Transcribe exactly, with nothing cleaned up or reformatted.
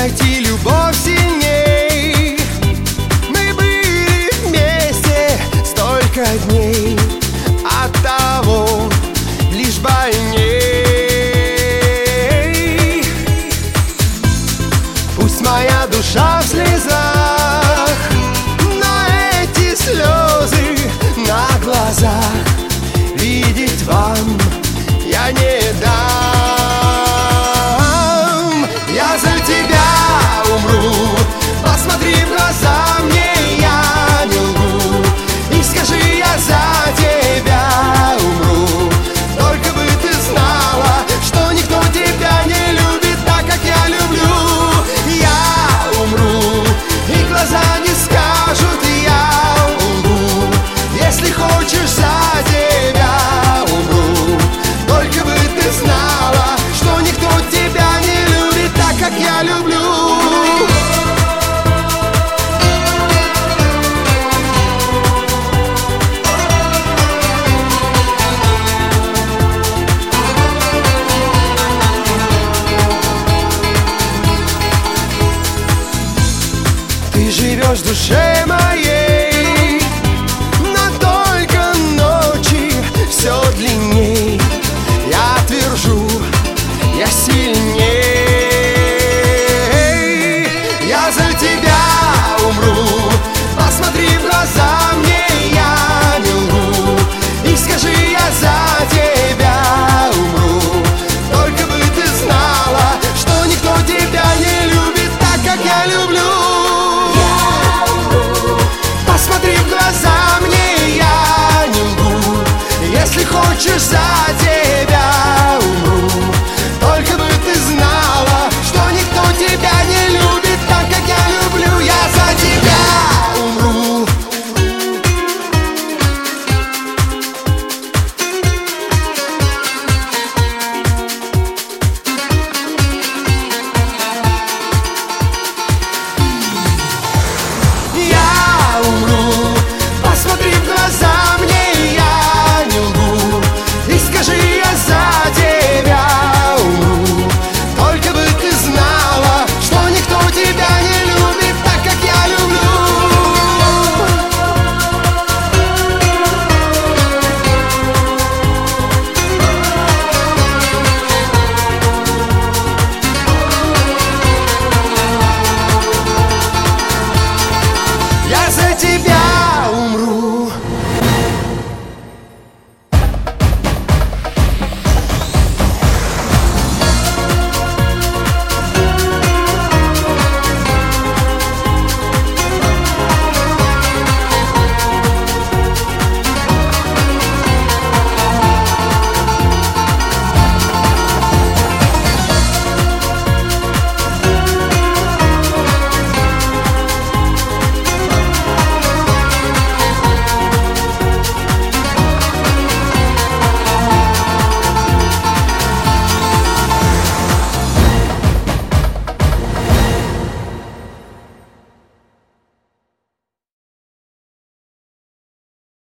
найти любовь сильней. Мы были вместе столько дней, оттого лишь больней. Пусть моя душа в слезах, но эти слезы на глазах видеть вам я не дам. Я за тебя умру, посмотри в глаза мне, я не лгу. И скажи, я за тебя умру. Только бы ты знала, что никто тебя не любит так, как я люблю. Я умру, и глаза не скажут, я умру. Если хочешь, за тебя умру. Только бы ты знала, что никто тебя не любит так, как я люблю. Ты живешь в душе моей,